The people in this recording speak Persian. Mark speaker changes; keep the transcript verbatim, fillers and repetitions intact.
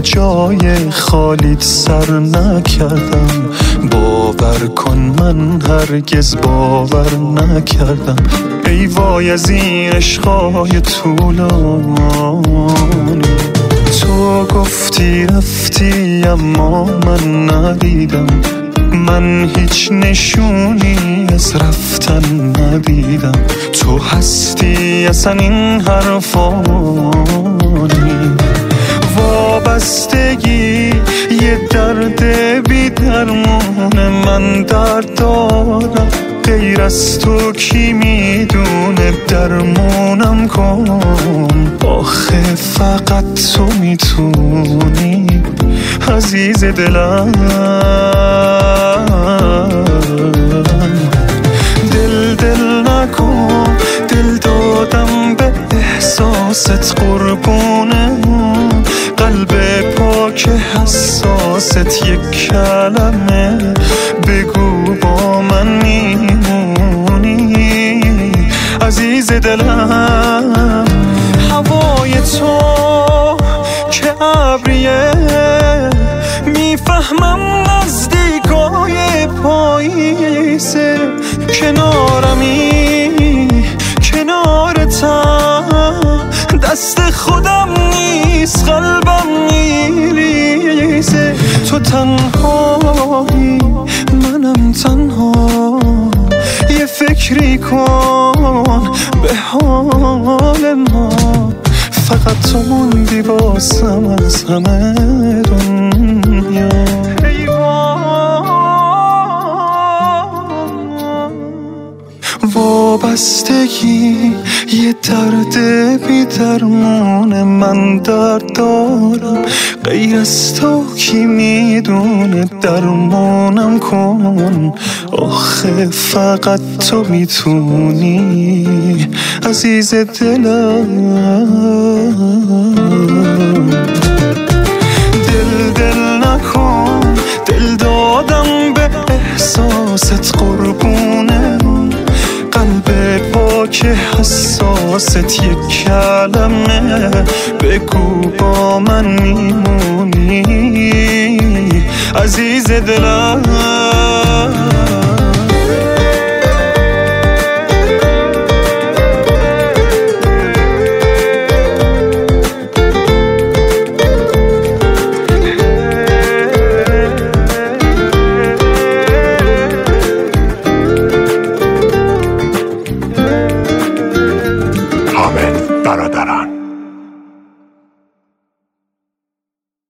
Speaker 1: جای خالیت سر نکردم. باور کن من هرگز باور نکردم. ای وای از این عشقای طولانی. تو گفتی رفتی اما من ندیدم. من هیچ نشونی از رفتن ندیدم. تو هستی اصلا این حرفانی. وابستگی یه درد بی درمونه. من درد دارم غیر از تو کی میدونه. درمونم کن آخه فقط تو میتونی عزیز دلم. دل دل نکن، دل دادم به احساست قربونه. قلب پاک حساست یک کلمه بگو با من میمونی عزیز دلم. هوای تو که ابریه میفهمم نزدیکای پاییزه. کنارمی کنارتم دست خودم نیست قلبم میریزه. تو تنهایی منم تنها. یه فکری کن به حال ما. فقط تو موندی واسم از همه دنیا. وابستگی یه درد بی درمونه. من درد دارم غیر از تو کی میدونه. درمونم کن آخه فقط تو میتونی عزیز دلم. دل دل نکن، دل دادم به احساست قربونه. قلب پاک حساست یک کلمه بگو با من میمونی عزیز دلم.
Speaker 2: برادران